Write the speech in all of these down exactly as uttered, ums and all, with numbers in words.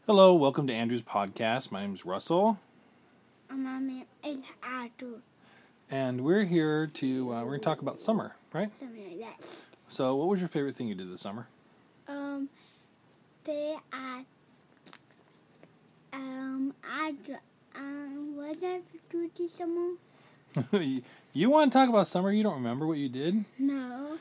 Hello, welcome to Andrew's podcast. My name is Russell, And my name is Arthur. and we're here to uh, we're going to talk about summer, right? Something like that. So, what was your favorite thing you did this summer? Um, they are. Um, I. Um, what did I do this summer? you, you want to talk about summer? You don't remember what you did? No.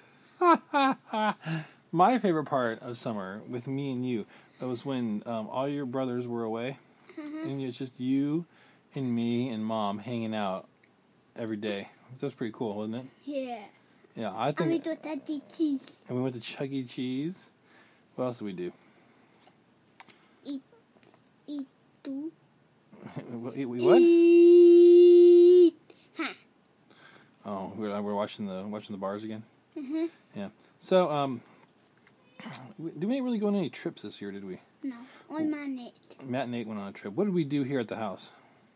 My favorite part of summer with me and you was when um, all your brothers were away, Uh-huh. and it's just you and me and Mom hanging out every day. That was pretty cool, wasn't it? Yeah. Yeah, I And we think. do that cheese. And we went to Chuck E. Cheese. What else did we do? Eat. Eat. Do. we, we what? Eat. Huh. Oh, we're we're watching the watching the bars again. Uh-huh. Yeah. So, um, we, did we really go on any trips this year? Did we? No. On my neck. Matt and Nate went on a trip. What did we do here at the house?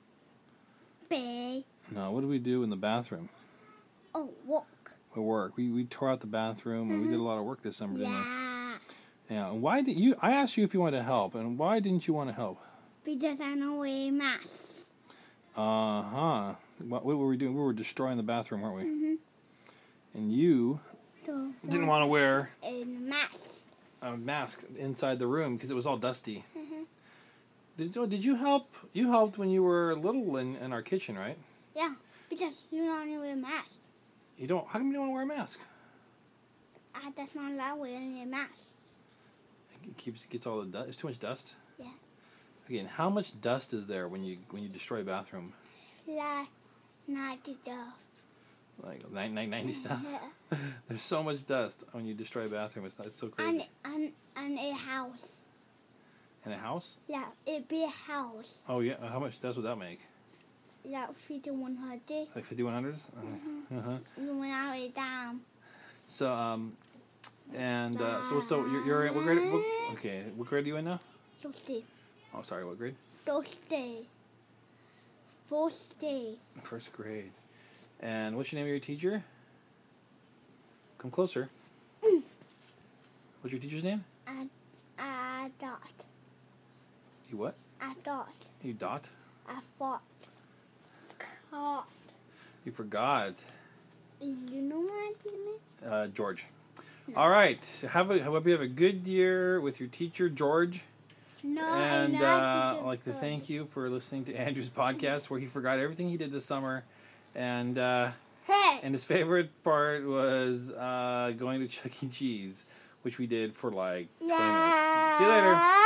Bay. No. What did we do in the bathroom? Oh, walk. We work. We we tore out the bathroom and we did a lot of work this summer, didn't Yeah. we? Yeah. And why did you? I asked you if you wanted to help, and why didn't you want to help? Because I know wear mask. Uh huh. What, what were we doing? We were destroying the bathroom, weren't we? Mm-hmm. And you So didn't want to wear a mask. a mask inside the room because it was all dusty. Mm-hmm. Did you, did you help? You helped when you were little in, in our kitchen, right? Yeah, because you don't wear a mask. You don't. How come you don't want to wear a mask? I that's not allowed wearing a mask. It keeps gets all the dust. It's too much dust. Yeah. Again, how much dust is there when you when you destroy a bathroom? Like ninety stuff. Like ninety stuff. Yeah. There's so much dust when you destroy a bathroom. It's it's so crazy. And and and a house. In a house? Yeah, it be a house. Oh yeah. How much dust would that make? Yeah, fifty one hundred. Like fifty-one hundreds? Uh huh. You went all the way down. So um, and uh, so so you're you're in, what grade? What, okay, what grade are you in now? Thursday. Oh, sorry, what grade? Thursday. Thursday. First grade. And what's your name of your teacher? Come closer. What's your teacher's name? I I thought. You what? I thought. You Dot? I thought. Caught. You forgot. You know my name? Uh, George. All right. Have a hope you have a good year with your teacher, George. No, And I'm uh, not I'd like to thank you for listening to Andrew's podcast, where he forgot everything he did this summer, and uh, Hey. and his favorite part was uh, going to Chuck E. Cheese, which we did for like twenty minutes. See you later.